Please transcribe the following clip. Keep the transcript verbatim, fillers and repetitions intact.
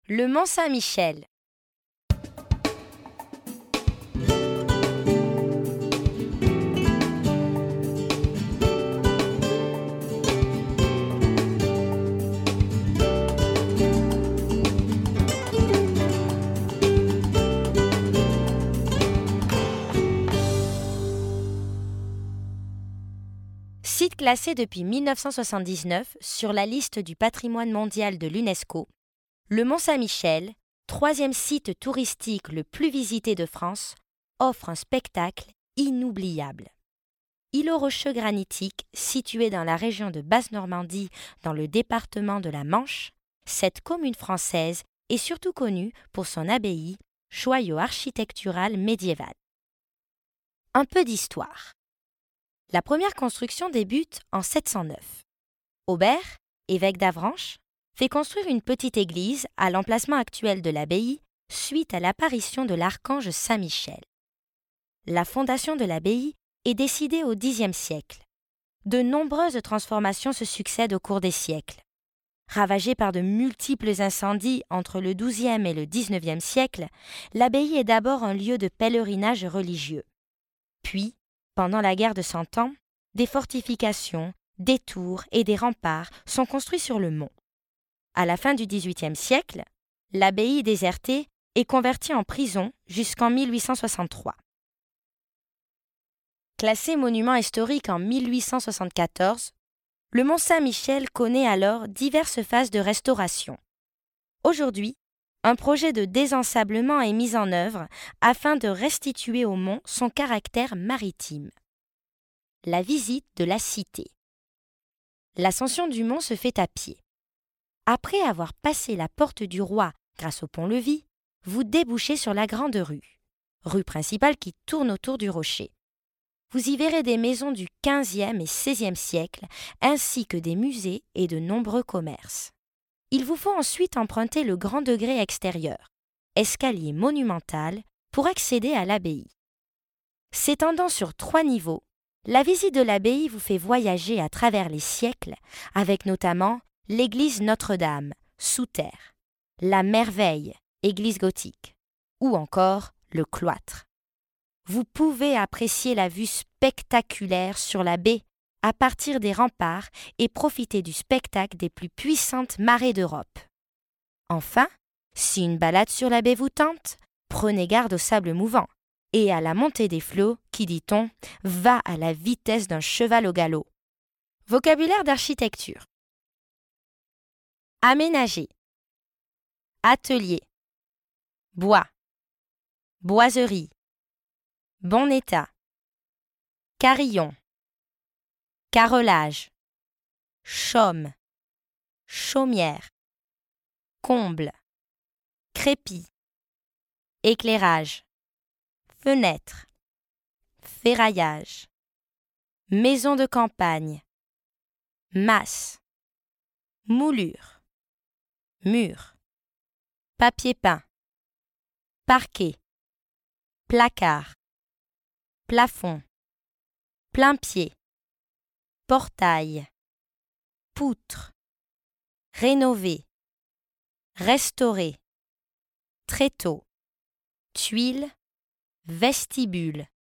Le Mont Saint-Michel. Site classé depuis mille neuf cent soixante-dix-neuf sur la liste du patrimoine mondial de l'UNESCO, le Mont Saint-Michel, troisième site touristique le plus visité de France, offre un spectacle inoubliable. Îlot rocheux granitique situé dans la région de Basse-Normandie dans le département de la Manche, cette commune française est surtout connue pour son abbaye, joyau architectural médiéval. Un peu d'histoire. La première construction débute en sept cent neuf. Aubert, évêque d'Avranches, fait construire une petite église à l'emplacement actuel de l'abbaye suite à l'apparition de l'archange Saint-Michel. La fondation de l'abbaye est décidée au dixième siècle. De nombreuses transformations se succèdent au cours des siècles. Ravagée par de multiples incendies entre le douzième et le dix-neuvième siècle, l'abbaye est d'abord un lieu de pèlerinage religieux. Puis, pendant la guerre de Cent Ans, des fortifications, des tours et des remparts sont construits sur le mont. À la fin du dix-huitième siècle, l'abbaye désertée est convertie en prison jusqu'en mille huit cent soixante-trois. Classé monument historique en mille huit cent soixante-quatorze, le Mont Saint-Michel connaît alors diverses phases de restauration. Aujourd'hui, un projet de désensablement est mis en œuvre afin de restituer au mont son caractère maritime. La visite de la cité. L'ascension du mont se fait à pied. Après avoir passé la porte du Roi grâce au pont-levis, vous débouchez sur la grande rue, rue principale qui tourne autour du rocher. Vous y verrez des maisons du quinzième et seizième siècle, ainsi que des musées et de nombreux commerces. Il vous faut ensuite emprunter le grand degré extérieur, escalier monumental, pour accéder à l'abbaye. S'étendant sur trois niveaux, la visite de l'abbaye vous fait voyager à travers les siècles, avec notamment l'église Notre-Dame, sous terre, la Merveille, église gothique, ou encore le cloître. Vous pouvez apprécier la vue spectaculaire sur la baie à partir des remparts et profiter du spectacle des plus puissantes marées d'Europe. Enfin, si une balade sur la baie vous tente, prenez garde aux sables mouvants et à la montée des flots qui, dit-on, va à la vitesse d'un cheval au galop. Vocabulaire d'architecture. Aménager. Atelier. Bois. Boiserie. Bon état. Carillon. Carrelage. Chaume. Chaumière. Comble. Crépi. Éclairage. Fenêtre. Ferraillage. Maison de campagne. Masse. Moulure. Mur. Papier peint. Parquet. Placard. Plafond. Plain-pied. Portail. Poutre. Rénover. Restaurer. Tréteau. Tuile. Vestibule.